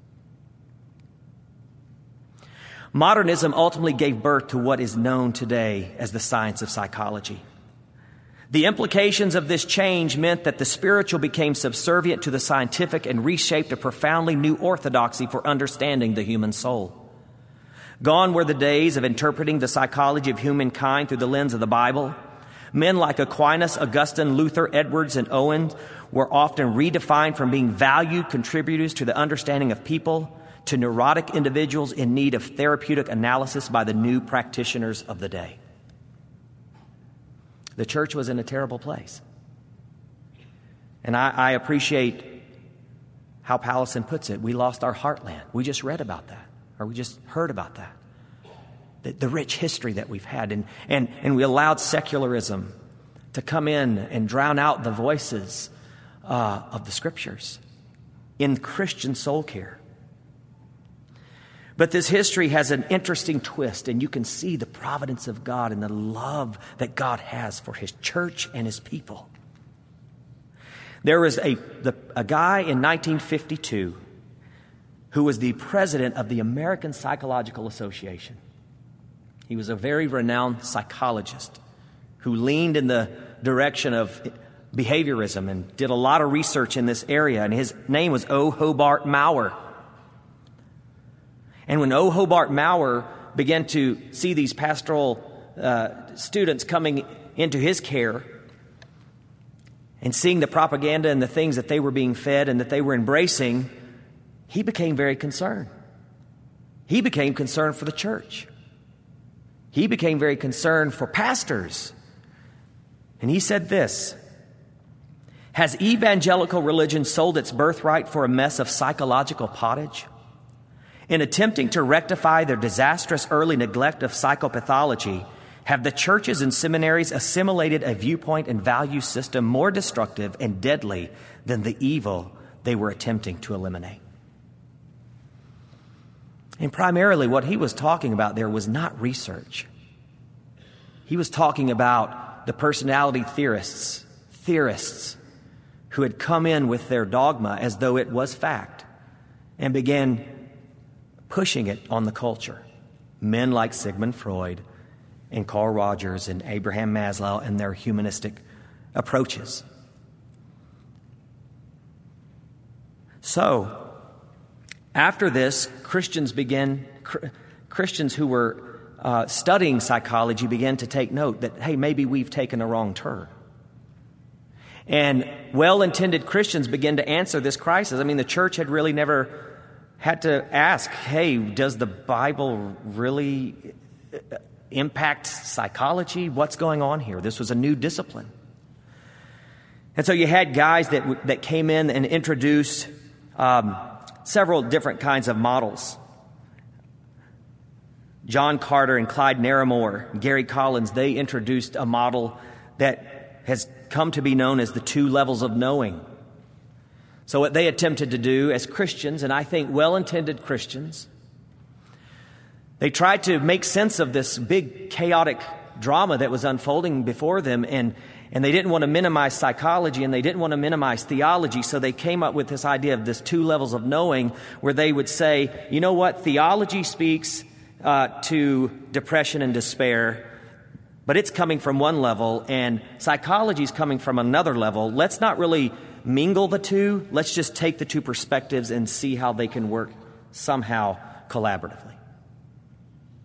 Modernism ultimately gave birth to what is known today as the science of psychology. The implications of this change meant that the spiritual became subservient to the scientific and reshaped a profoundly new orthodoxy for understanding the human soul. Gone were the days of interpreting the psychology of humankind through the lens of the Bible. Men like Aquinas, Augustine, Luther, Edwards, and Owen were often redefined from being valued contributors to the understanding of people to neurotic individuals in need of therapeutic analysis by the new practitioners of the day. The church was in a terrible place. And I, I appreciate how Powlison puts it. We lost our heartland. We just read about that, or we just heard about that. The, the rich history that we've had. And, and, and we allowed secularism to come in and drown out the voices uh, of the Scriptures in Christian soul care. But this history has an interesting twist, and you can see the providence of God and the love that God has for His church and His people. There was a, the, a guy in nineteen fifty-two who was the president of the American Psychological Association. He was a very renowned psychologist who leaned in the direction of behaviorism and did a lot of research in this area, and his name was O. Hobart Maurer. And when O. Hobart Maurer began to see these pastoral uh, students coming into his care and seeing the propaganda and the things that they were being fed and that they were embracing, he became very concerned. He became concerned for the church. He became very concerned for pastors. And he said this: has evangelical religion sold its birthright for a mess of psychological pottage? In attempting to rectify their disastrous early neglect of psychopathology, have the churches and seminaries assimilated a viewpoint and value system more destructive and deadly than the evil they were attempting to eliminate? And primarily what he was talking about there was not research. He was talking about the personality theorists, theorists who had come in with their dogma as though it was fact and began pushing it on the culture. Men like Sigmund Freud and Carl Rogers and Abraham Maslow and their humanistic approaches. So, after this, Christians began, Christians who were uh, studying psychology began to take note that, hey, maybe we've taken a wrong turn. And well-intended Christians began to answer this crisis. I mean, the church had really never had to ask, hey, does the Bible really impact psychology? What's going on here? This was a new discipline. And so you had guys that that came in and introduced um, several different kinds of models. John Carter and Clyde Narramore, Gary Collins, they introduced a model that has come to be known as the two levels of knowing. So what they attempted to do as Christians, and I think well-intended Christians, they tried to make sense of this big chaotic drama that was unfolding before them, and, and they didn't want to minimize psychology and they didn't want to minimize theology, so they came up with this idea of this two levels of knowing, where they would say, you know what, theology speaks uh, to depression and despair, but it's coming from one level, and psychology is coming from another level. Let's not really mingle the two. Let's just take the two perspectives and see how they can work somehow collaboratively.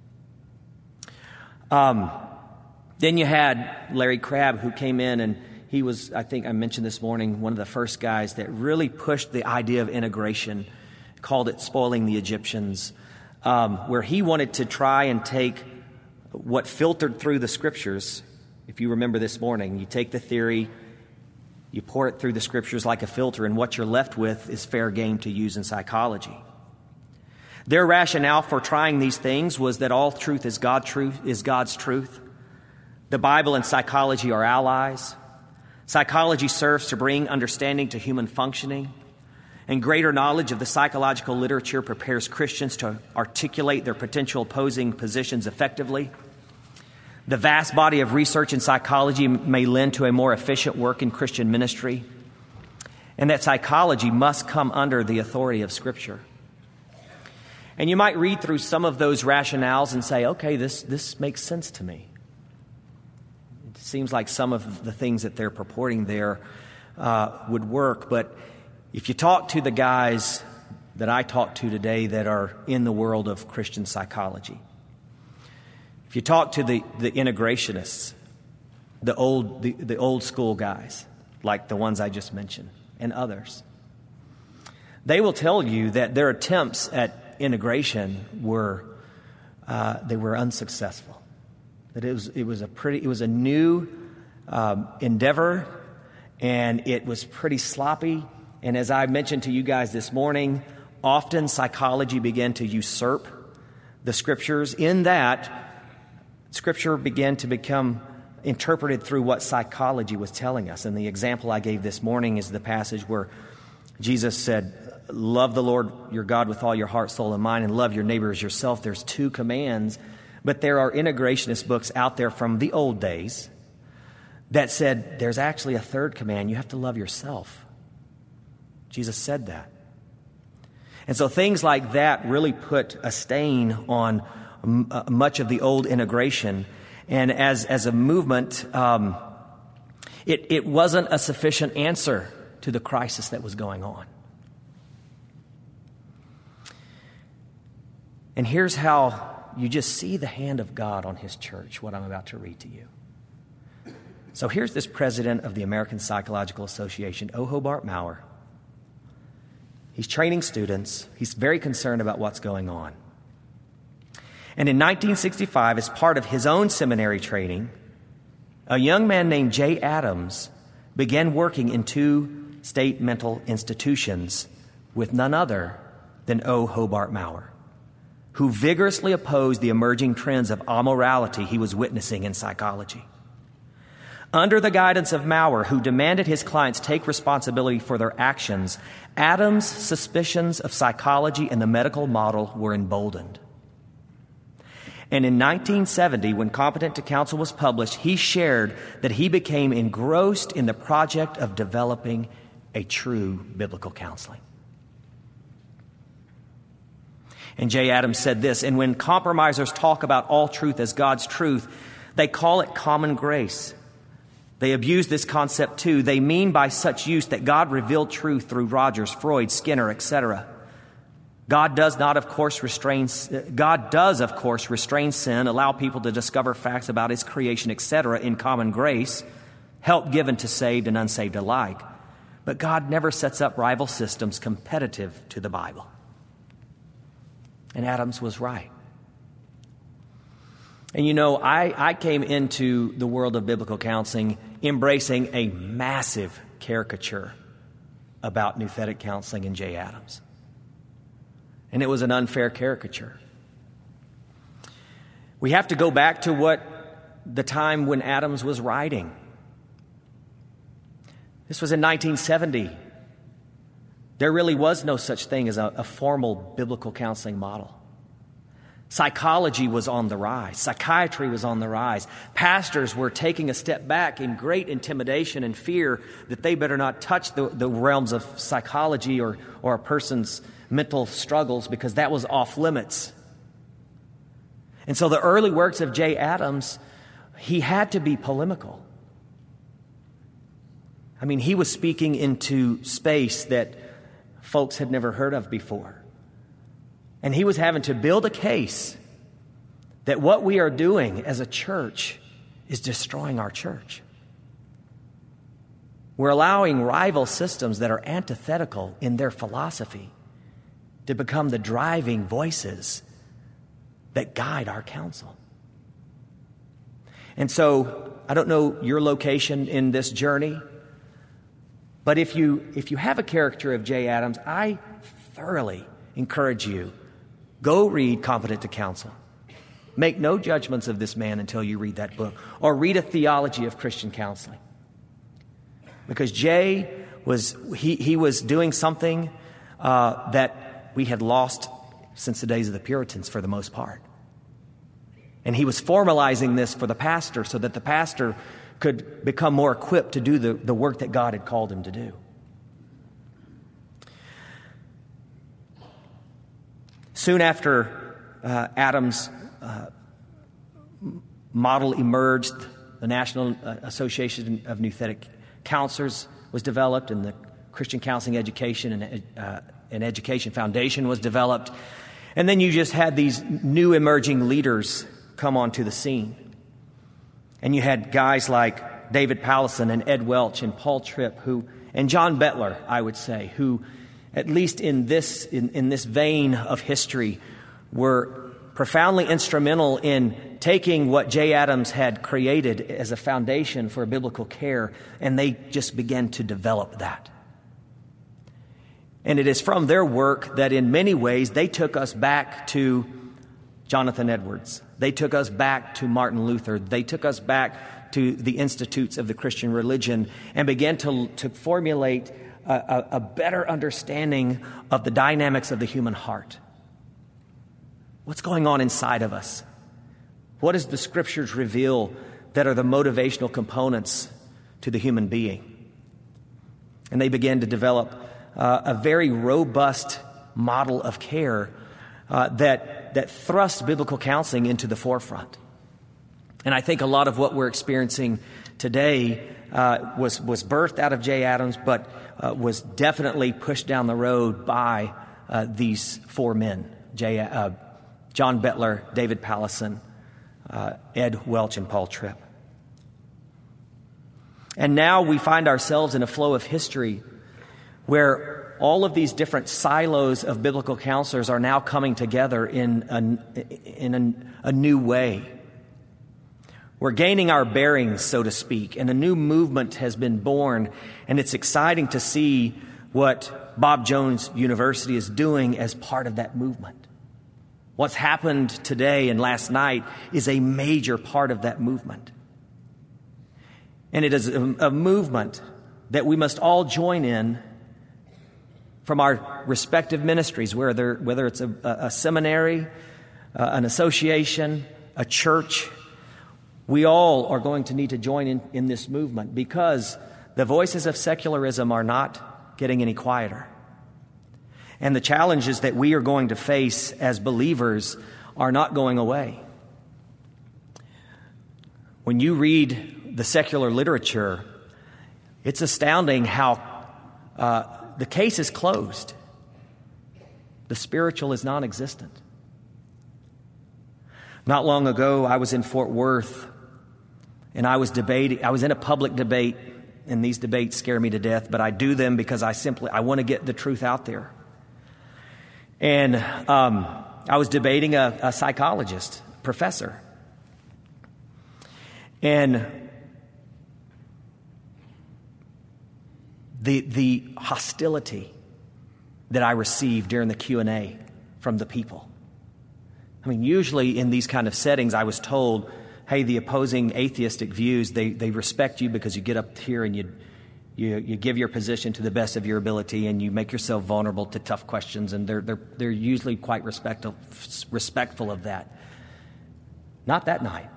Um, then you had Larry Crabb, who came in and he he was, I think I mentioned this morning, one of the first guys that really pushed the idea of integration, called it spoiling the Egyptians, um, where he wanted to try and take what filtered through the Scriptures. If you remember this morning, you take the theory, you pour it through the Scriptures like a filter, and what you're left with is fair game to use in psychology. Their rationale for trying these things was that all truth is God truth is God's truth. The Bible and psychology are allies. Psychology serves to bring understanding to human functioning, and greater knowledge of the psychological literature prepares Christians to articulate their potential opposing positions effectively. The vast body of research in psychology may lend to a more efficient work in Christian ministry, and that psychology must come under the authority of Scripture. And you might read through some of those rationales and say, okay, this, this makes sense to me. It seems like some of the things that they're purporting there uh, would work. But if you talk to the guys that I talk to today that are in the world of Christian psychology, if you talk to the, the integrationists, the old, the, the old school guys, like the ones I just mentioned, and others, they will tell you that their attempts at integration were uh, they were unsuccessful. That it was it was a pretty it was a new um, endeavor, and it was pretty sloppy. And as I mentioned to you guys this morning, often psychology began to usurp the Scriptures. In that, Scripture began to become interpreted through what psychology was telling us. And the example I gave this morning is the passage where Jesus said, love the Lord your God with all your heart, soul, and mind, and love your neighbor as yourself. There's two commands, but there are integrationist books out there from the old days that said there's actually a third command. You have to love yourself. Jesus said that. And so things like that really put a stain on m- uh, much of the old integration. And as, as a movement, um, it, it wasn't a sufficient answer to the crisis that was going on. And here's how you just see the hand of God on His church, what I'm about to read to you. So here's this president of the American Psychological Association, O. Hobart Maurer. He's training students. He's very concerned about what's going on. And in nineteen sixty-five, as part of his own seminary training, a young man named Jay Adams began working in two state mental institutions with none other than O. Hobart Maurer, who vigorously opposed the emerging trends of amorality he was witnessing in psychology. Under the guidance of Maurer, who demanded his clients take responsibility for their actions, Adams' suspicions of psychology and the medical model were emboldened. And in nineteen seventy, when Competent to Counsel was published, he shared that he became engrossed in the project of developing a true biblical counseling. And Jay Adams said this, and when compromisers talk about all truth as God's truth, they call it common grace. They abuse this concept too. They mean by such use that God revealed truth through Rogers, Freud, Skinner, et cetera. God does not, of course, restrain, God does, of course, restrain sin, allow people to discover facts about His creation, et cetera, in common grace, help given to saved and unsaved alike. But God never sets up rival systems competitive to the Bible. And Adams was right. And you know, I, I came into the world of biblical counseling embracing a massive caricature about nouthetic counseling in Jay Adams. And it was an unfair caricature. We have to go back to what the time when Adams was writing. This was in nineteen seventy. There really was no such thing as a, a formal biblical counseling model. Psychology was on the rise. Psychiatry was on the rise. Pastors were taking a step back in great intimidation and fear that they better not touch the, the realms of psychology or, or a person's mental struggles because that was off limits. And so the early works of Jay Adams, he had to be polemical. I mean, he was speaking into space that folks had never heard of before. And he was having to build a case that what we are doing as a church is destroying our church. We're allowing rival systems that are antithetical in their philosophy to become the driving voices that guide our counsel. And so, I don't know your location in this journey, but if you if you have a character of Jay Adams, I thoroughly encourage you, go read Competent to Counsel. Make no judgments of this man until you read that book, or read A Theology of Christian Counseling. Because Jay was he he was doing something uh, that we had lost since the days of the Puritans for the most part. And he was formalizing this for the pastor so that the pastor could become more equipped to do the, the work that God had called him to do. Soon after uh, Adams' uh, model emerged, the National Association of Nuthetic Counselors was developed, and the Christian Counseling Education and, uh, and Education Foundation was developed. And then you just had these new emerging leaders come onto the scene. And you had guys like David Powlison and Ed Welch and Paul Tripp, who, and John Bettler, I would say, who, at least in this in, in this vein of history, were profoundly instrumental in taking what Jay Adams had created as a foundation for biblical care, and they just began to develop that. And it is from their work that in many ways they took us back to Jonathan Edwards. They took us back to Martin Luther. They took us back to the institutes of the Christian religion and began to, to formulate a, a, a better understanding of the dynamics of the human heart. What's going on inside of us? What does the Scriptures reveal that are the motivational components to the human being? And they began to develop uh, a very robust model of care uh, that, that thrust biblical counseling into the forefront. And I think a lot of what we're experiencing today uh, was, was birthed out of Jay Adams, but uh, was definitely pushed down the road by uh, these four men, Jay, uh, John Bettler, David Powlison, uh, Ed Welch, and Paul Tripp. And now we find ourselves in a flow of history where all of these different silos of biblical counselors are now coming together in a, in a, a new way. We're gaining our bearings, so to speak, and a new movement has been born, and it's exciting to see what Bob Jones University is doing as part of that movement. What's happened today and last night is a major part of that movement. And it is a, a movement that we must all join in from our respective ministries, whether, whether it's a, a seminary, uh, an association, a church. We all are going to need to join in, in this movement because the voices of secularism are not getting any quieter. And the challenges that we are going to face as believers are not going away. When you read the secular literature, it's astounding how uh, the case is closed. The spiritual is non-existent. Not long ago, I was in Fort Worth, and I was debating. I was in a public debate, and these debates scare me to death, but I do them because I simply I want to get the truth out there. And um, I was debating a, a psychologist, professor. And the the hostility that I received during the Q and A from the people. I mean, usually in these kind of settings, I was told, hey, the opposing atheistic views, they, they respect you because you get up here and you You, you give your position to the best of your ability, and you make yourself vulnerable to tough questions, and they're they're they're usually quite respectful respectful of that. Not that night.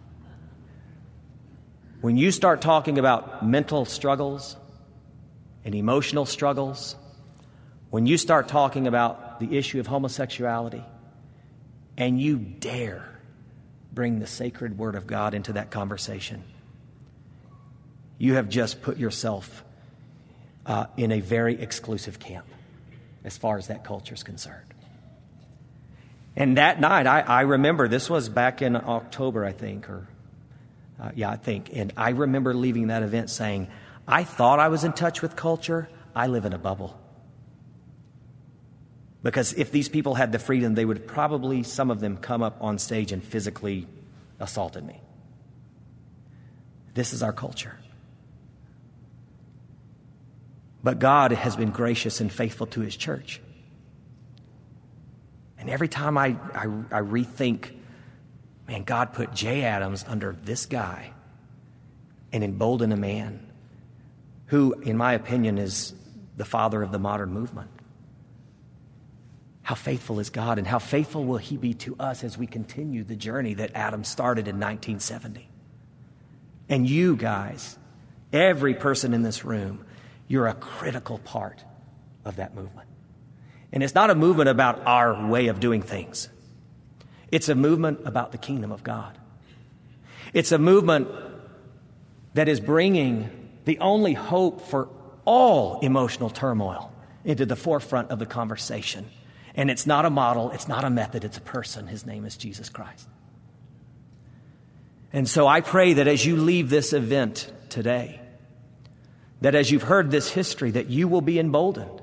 When you start talking about mental struggles and emotional struggles, when you start talking about the issue of homosexuality, and you dare bring the sacred Word of God into that conversation, you have just put yourself uh, in a very exclusive camp as far as that culture is concerned. And that night, I, I remember, this was back in October, I think, or uh, yeah, I think. And I remember leaving that event saying, I thought I was in touch with culture. I live in a bubble. Because if these people had the freedom, they would probably, some of them, come up on stage and physically assaulted me. This is our culture. But God has been gracious and faithful to his church. And every time I, I, I rethink, man, God put Jay Adams under this guy and emboldened a man who, in my opinion, is the father of the modern movement. How faithful is God, and how faithful will he be to us as we continue the journey that Adam started in nineteen seventy? And you guys, every person in this room, you're a critical part of that movement. And it's not a movement about our way of doing things. It's a movement about the kingdom of God. It's a movement that is bringing the only hope for all emotional turmoil into the forefront of the conversation. And it's not a model, it's not a method, it's a person. His name is Jesus Christ. And so I pray that as you leave this event today, that as you've heard this history, that you will be emboldened.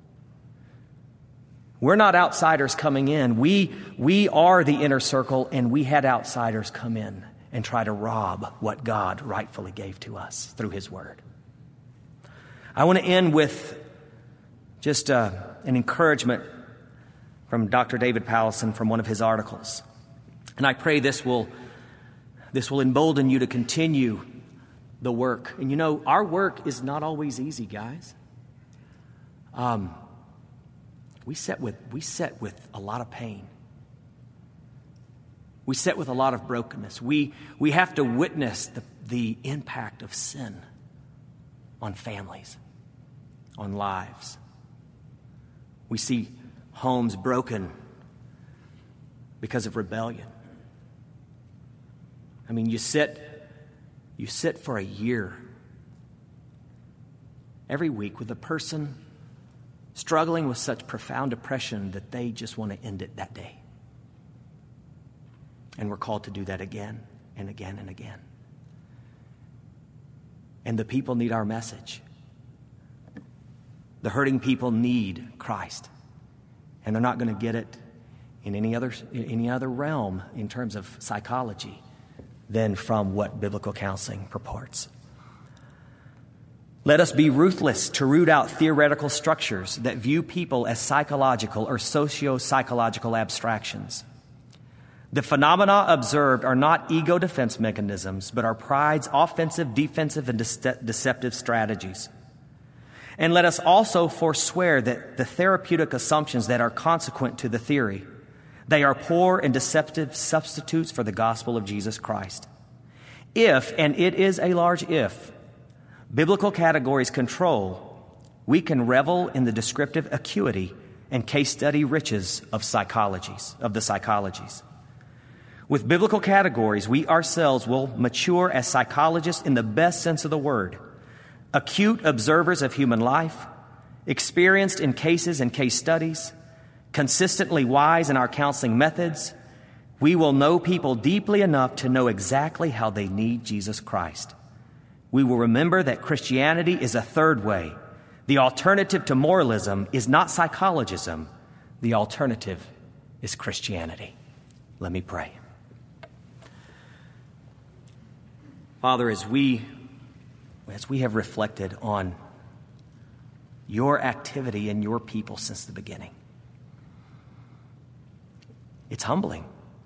We're not outsiders coming in. We, we are the inner circle, and we had outsiders come in and try to rob what God rightfully gave to us through his word. I want to end with just uh, an encouragement from Doctor David Powlison from one of his articles. And I pray this will, this will embolden you to continue the work. And you know, our work is not always easy, guys. Um, we sit with, we sit with a lot of pain. We sit with a lot of brokenness. We, we have to witness the, the impact of sin on families, on lives. We see homes broken because of rebellion. I mean, you sit, you sit for a year every week with a person struggling with such profound depression that they just want to end it that day. And we're called to do that again and again and again. And the people need our message. The hurting people need Christ. And they're not going to get it in any other, in any other realm in terms of psychology than from what biblical counseling purports. Let us be ruthless to root out theoretical structures that view people as psychological or socio-psychological abstractions. The phenomena observed are not ego defense mechanisms, but are pride's offensive, defensive, and de- deceptive strategies. And let us also forswear that the therapeutic assumptions that are consequent to the theory. They are poor and deceptive substitutes for the gospel of Jesus Christ. If, and it is a large if, biblical categories control, we can revel in the descriptive acuity and case study riches of psychologies, of the psychologies. With biblical categories, we ourselves will mature as psychologists in the best sense of the word, acute observers of human life, experienced in cases and case studies, consistently wise in our counseling methods. We will know people deeply enough to know exactly how they need Jesus Christ. We will remember that Christianity is a third way. The alternative to moralism is not psychologism. The alternative is Christianity. Let me pray. Father, as we, as we have reflected on your activity in your people since the beginning, it's humbling.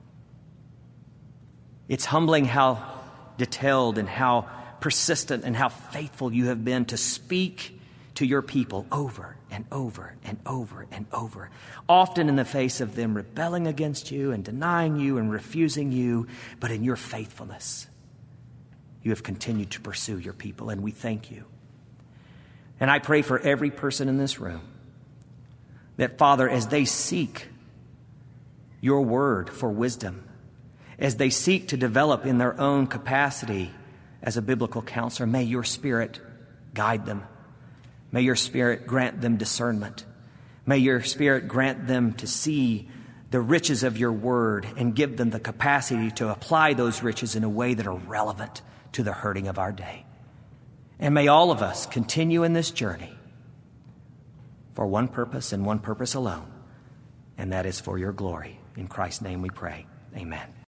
It's humbling how detailed and how persistent and how faithful you have been to speak to your people over and over and over and over, often in the face of them rebelling against you and denying you and refusing you, but in your faithfulness, you have continued to pursue your people, and we thank you. And I pray for every person in this room that, Father, as they seek your word for wisdom, as they seek to develop in their own capacity as a biblical counselor, may your Spirit guide them. May your Spirit grant them discernment. May your Spirit grant them to see the riches of your word and give them the capacity to apply those riches in a way that are relevant to the hurting of our day. And may all of us continue in this journey for one purpose and one purpose alone, and that is for your glory. In Christ's name we pray. Amen.